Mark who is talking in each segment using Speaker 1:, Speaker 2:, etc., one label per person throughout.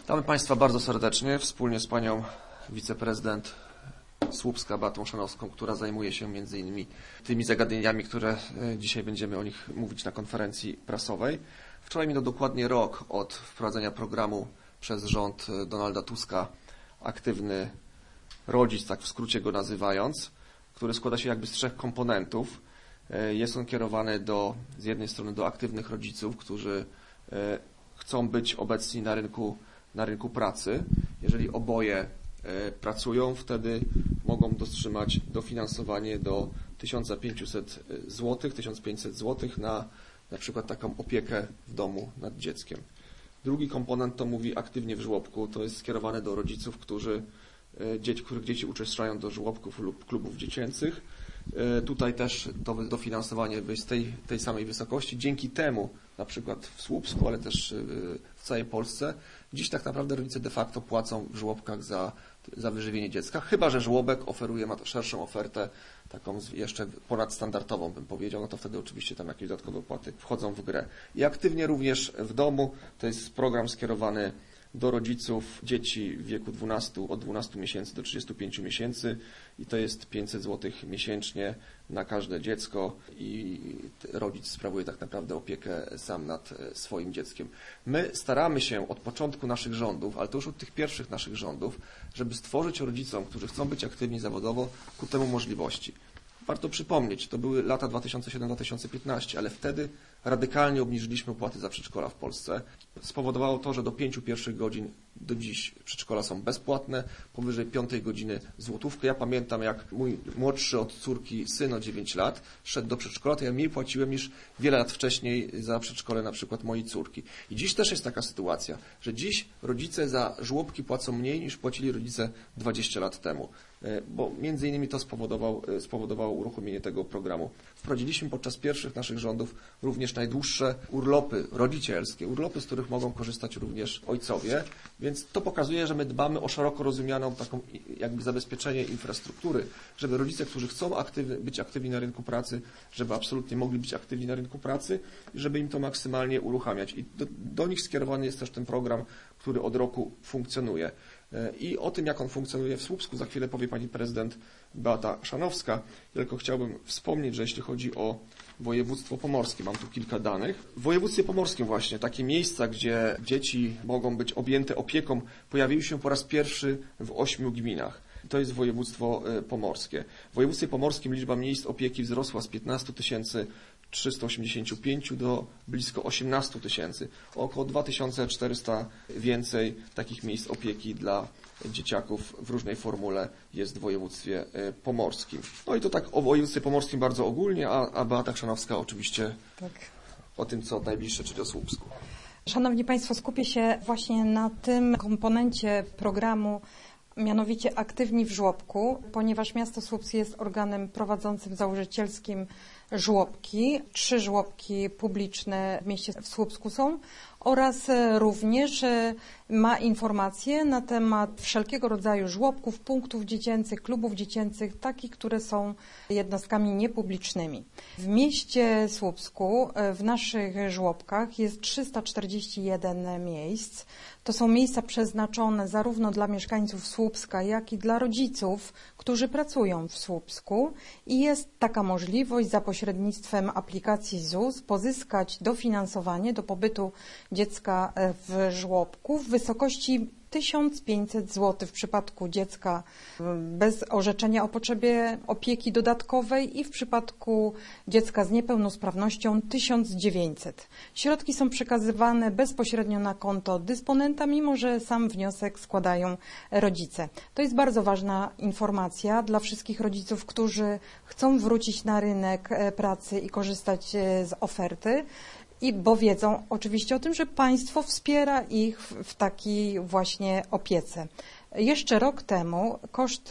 Speaker 1: Witamy Państwa bardzo serdecznie, wspólnie z Panią Wiceprezydent Słupska Beatą Chrzanowską, która zajmuje się m.in. tymi zagadnieniami, które dzisiaj będziemy o nich mówić na konferencji prasowej. Wczoraj minął dokładnie rok od wprowadzenia programu przez rząd Donalda Tuska Aktywny Rodzic, tak w skrócie go nazywając, który składa się jakby z 3 komponentów. Jest on kierowany z jednej strony do aktywnych rodziców, którzy chcą być obecni na rynku pracy. Jeżeli oboje pracują, wtedy mogą otrzymać dofinansowanie do 1500 zł, 1500 zł na przykład taką opiekę w domu nad dzieckiem. Drugi komponent to mówi aktywnie w żłobku. To jest skierowane do rodziców, których dzieci uczęszczają do żłobków lub klubów dziecięcych. Tutaj też to dofinansowanie jest tej samej wysokości. Dzięki temu, na przykład w Słupsku, ale też w całej Polsce, dziś tak naprawdę rodzice de facto płacą w żłobkach za wyżywienie dziecka, chyba że żłobek ma szerszą ofertę, taką jeszcze ponadstandardową, bym powiedział, no to wtedy oczywiście tam jakieś dodatkowe opłaty wchodzą w grę. I aktywnie również w domu, to jest program skierowany do rodziców dzieci w wieku od 12 miesięcy do 35 miesięcy i to jest 500 zł miesięcznie na każde dziecko i rodzic sprawuje tak naprawdę opiekę sam nad swoim dzieckiem. My staramy się od początku naszych rządów, ale to już od tych pierwszych naszych rządów, żeby stworzyć rodzicom, którzy chcą być aktywni zawodowo, ku temu możliwości. Warto przypomnieć, to były lata 2007-2015, ale wtedy radykalnie obniżyliśmy opłaty za przedszkola w Polsce. Spowodowało to, że do 5 pierwszych godzin do dziś przedszkola są bezpłatne, powyżej 5 godziny złotówkę. Ja pamiętam, jak mój młodszy od córki syn o 9 lat szedł do przedszkola, to ja mniej płaciłem niż wiele lat wcześniej za przedszkole na przykład mojej córki. I dziś też jest taka sytuacja, że dziś rodzice za żłobki płacą mniej niż płacili rodzice 20 lat temu, bo między innymi to spowodowało uruchomienie tego programu. Wprowadziliśmy podczas pierwszych naszych rządów również najdłuższe urlopy rodzicielskie, urlopy, z których mogą korzystać również ojcowie, więc to pokazuje, że my dbamy o szeroko rozumianą taką jakby zabezpieczenie infrastruktury, żeby rodzice, którzy chcą być aktywni na rynku pracy, żeby absolutnie mogli być aktywni na rynku pracy i żeby im to maksymalnie uruchamiać. I do nich skierowany jest też ten program, który od roku funkcjonuje. I o tym, jak on funkcjonuje w Słupsku, za chwilę powie pani prezydent Beata Chrzanowska. Tylko chciałbym wspomnieć, że jeśli chodzi o województwo pomorskie, mam tu kilka danych. W województwie pomorskim właśnie takie miejsca, gdzie dzieci mogą być objęte opieką, pojawiły się po raz pierwszy w 8 gminach. To jest województwo pomorskie. W województwie pomorskim liczba miejsc opieki wzrosła z 15 385 do blisko 18 000. Około 2400 więcej takich miejsc opieki dla dzieciaków w różnej formule jest w województwie pomorskim. No i to tak o województwie pomorskim bardzo ogólnie, a Beata Chrzanowska oczywiście tak o tym, co najbliższe, czyli o Słupsku.
Speaker 2: Szanowni Państwo, skupię się właśnie na tym komponencie programu, mianowicie aktywni w żłobku, ponieważ miasto Słupsk jest organem prowadzącym, założycielskim żłobki. 3 żłobki publiczne w mieście w Słupsku są oraz również ma informacje na temat wszelkiego rodzaju żłobków, punktów dziecięcych, klubów dziecięcych, takich, które są jednostkami niepublicznymi. W mieście Słupsku w naszych żłobkach jest 341 miejsc. To są miejsca przeznaczone zarówno dla mieszkańców Słupska, jak i dla rodziców, którzy pracują w Słupsku i jest taka możliwość za pośrednictwem aplikacji ZUS pozyskać dofinansowanie do pobytu dziecka w żłobku w wysokości 1500 zł w przypadku dziecka bez orzeczenia o potrzebie opieki dodatkowej i w przypadku dziecka z niepełnosprawnością 1900. Środki są przekazywane bezpośrednio na konto dysponenta, mimo że sam wniosek składają rodzice. To jest bardzo ważna informacja dla wszystkich rodziców, którzy chcą wrócić na rynek pracy i korzystać z oferty. Bo wiedzą oczywiście o tym, że państwo wspiera ich w takiej właśnie opiece. Jeszcze rok temu koszt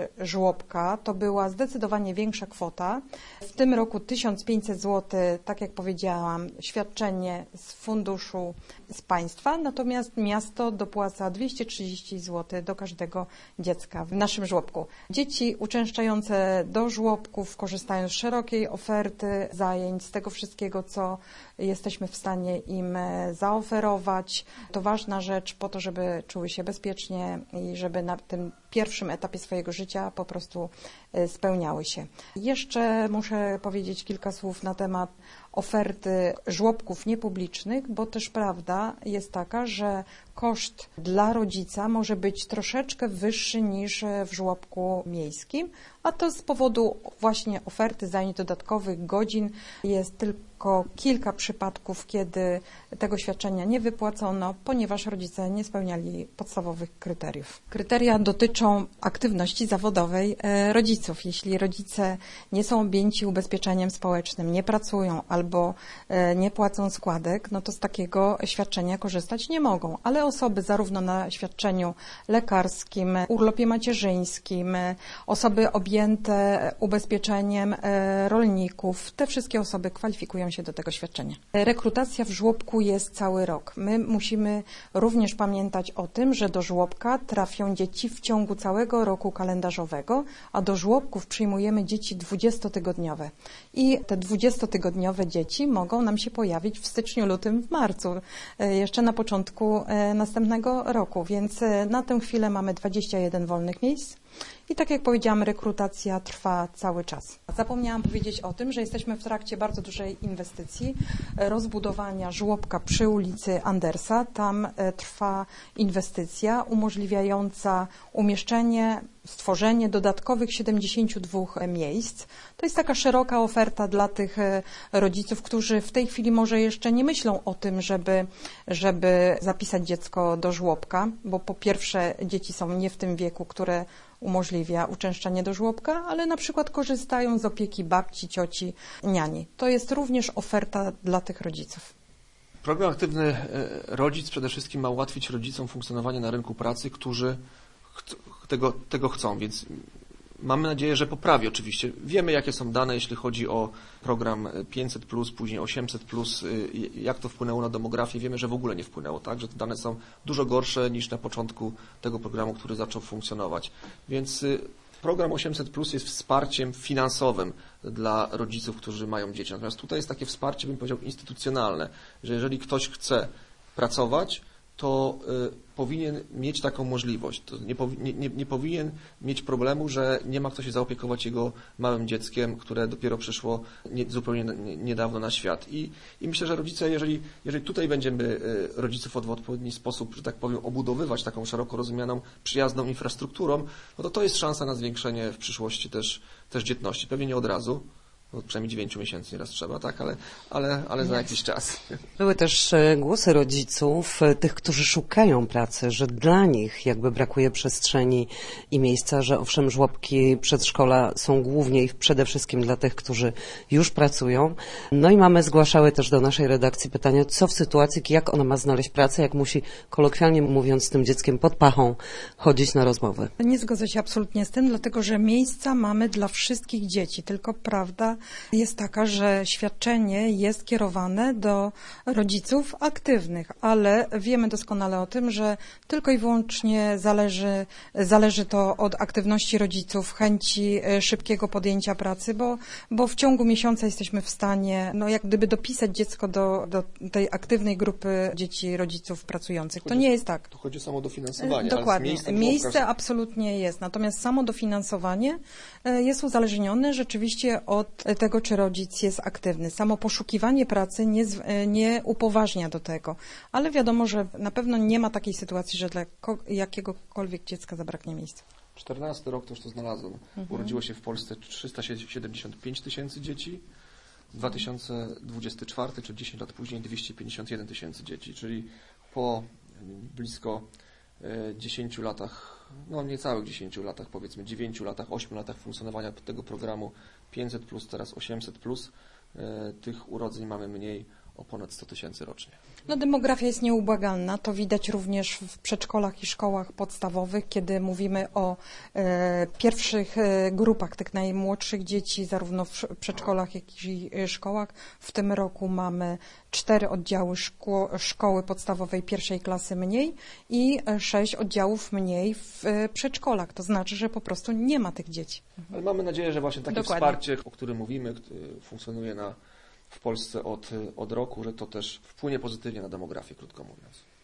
Speaker 2: żłobka to była zdecydowanie większa kwota. W tym roku 1500 zł, tak jak powiedziałam, świadczenie z funduszu z państwa, natomiast miasto dopłaca 230 zł do każdego dziecka w naszym żłobku. Dzieci uczęszczające do żłobków korzystają z szerokiej oferty zajęć, z tego wszystkiego, co jesteśmy w stanie im zaoferować. To ważna rzecz po to, żeby czuły się bezpiecznie i żeby na tym pierwszym etapie swojego życia po prostu spełniały się. Jeszcze muszę powiedzieć kilka słów na temat oferty żłobków niepublicznych, bo też prawda jest taka, że koszt dla rodzica może być troszeczkę wyższy niż w żłobku miejskim, a to z powodu właśnie oferty zajęć dodatkowych, godzin. Jest tylko kilka przypadków, kiedy tego świadczenia nie wypłacono, ponieważ rodzice nie spełniali podstawowych kryteriów. Kryteria dotyczą aktywności zawodowej rodziców. Jeśli rodzice nie są objęci ubezpieczeniem społecznym, nie pracują albo nie płacą składek, no to z takiego świadczenia korzystać nie mogą. Ale osoby zarówno na świadczeniu lekarskim, urlopie macierzyńskim, osoby objęte ubezpieczeniem rolników, te wszystkie osoby kwalifikują się do tego świadczenia. Rekrutacja w żłobku jest cały rok. My musimy również pamiętać o tym, że do żłobka trafią dzieci w ciągu całego roku kalendarzowego, a do żłobków przyjmujemy dzieci 20-tygodniowe. I te 20-tygodniowe dzieci mogą nam się pojawić w styczniu, lutym, w marcu, jeszcze na początku następnego roku, więc na tę chwilę mamy 21 wolnych miejsc. I tak jak powiedziałam, rekrutacja trwa cały czas. Zapomniałam powiedzieć o tym, że jesteśmy w trakcie bardzo dużej inwestycji rozbudowania żłobka przy ulicy Andersa. Tam trwa inwestycja umożliwiająca umieszczenie, stworzenie dodatkowych 72 miejsc. To jest taka szeroka oferta dla tych rodziców, którzy w tej chwili może jeszcze nie myślą o tym, żeby zapisać dziecko do żłobka, bo po pierwsze dzieci są nie w tym wieku, które umożliwia uczęszczanie do żłobka, ale na przykład korzystają z opieki babci, cioci, niani. To jest również oferta dla tych rodziców.
Speaker 1: Program Aktywny Rodzic przede wszystkim ma ułatwić rodzicom funkcjonowanie na rynku pracy, którzy tego chcą, więc mamy nadzieję, że poprawi oczywiście. Wiemy, jakie są dane, jeśli chodzi o program 500+, później 800+, jak to wpłynęło na demografię. Wiemy, że w ogóle nie wpłynęło, tak? Że te dane są dużo gorsze niż na początku tego programu, który zaczął funkcjonować. Więc program 800+ jest wsparciem finansowym dla rodziców, którzy mają dzieci. Natomiast tutaj jest takie wsparcie, bym powiedział, instytucjonalne, że jeżeli ktoś chce pracować, to powinien mieć taką możliwość. To nie powinien mieć problemu, że nie ma kto się zaopiekować jego małym dzieckiem, które dopiero przyszło zupełnie niedawno na świat. I myślę, że rodzice, jeżeli tutaj będziemy rodziców w odpowiedni sposób, że tak powiem, obudowywać taką szeroko rozumianą, przyjazną infrastrukturą, no to jest szansa na zwiększenie w przyszłości też dzietności. Pewnie nie od razu, bo przynajmniej 9 miesięcy nieraz trzeba, tak, ale za jakiś czas.
Speaker 3: Były też głosy rodziców, tych, którzy szukają pracy, że dla nich jakby brakuje przestrzeni i miejsca, że owszem, żłobki, przedszkola są głównie i przede wszystkim dla tych, którzy już pracują. No i mamy zgłaszały też do naszej redakcji pytania, co w sytuacji, jak ona ma znaleźć pracę, jak musi kolokwialnie mówiąc z tym dzieckiem pod pachą chodzić na rozmowy.
Speaker 2: Nie zgodzę się absolutnie z tym, dlatego że miejsca mamy dla wszystkich dzieci, tylko prawda jest taka, że świadczenie jest kierowane do rodziców aktywnych, ale wiemy doskonale o tym, że tylko i wyłącznie zależy to od aktywności rodziców, chęci szybkiego podjęcia pracy, bo w ciągu miesiąca jesteśmy w stanie, no jak gdyby dopisać dziecko do tej aktywnej grupy dzieci rodziców pracujących. To nie jest tak.
Speaker 1: Tu chodzi o samo dofinansowanie.
Speaker 2: Dokładnie. Miejsce absolutnie jest, natomiast samo dofinansowanie jest uzależnione rzeczywiście od tego, czy rodzic jest aktywny. Samo poszukiwanie pracy nie upoważnia do tego, ale wiadomo, że na pewno nie ma takiej sytuacji, że dla jakiegokolwiek dziecka zabraknie miejsca.
Speaker 1: 14 rok to już to znalazłem. Urodziło się w Polsce 375 tysięcy dzieci. 2024, czy 10 lat później, 251 tysięcy dzieci, czyli po blisko 10 latach, no niecałych 10 latach, powiedzmy 9 latach, 8 latach funkcjonowania tego programu 500+, teraz 800+, tych urodzeń mamy mniej o ponad 100 000 rocznie.
Speaker 2: No, demografia jest nieubłagalna. To widać również w przedszkolach i szkołach podstawowych, kiedy mówimy o pierwszych grupach tych najmłodszych dzieci, zarówno w przedszkolach, jak i szkołach. W tym roku mamy 4 oddziały szkoły podstawowej pierwszej klasy mniej i 6 oddziałów mniej w przedszkolach. To znaczy, że po prostu nie ma tych dzieci.
Speaker 1: Ale mamy nadzieję, że właśnie takie
Speaker 2: Dokładnie.
Speaker 1: wsparcie, o którym mówimy, funkcjonuje w Polsce od roku, że to też wpłynie pozytywnie na demografię, krótko mówiąc.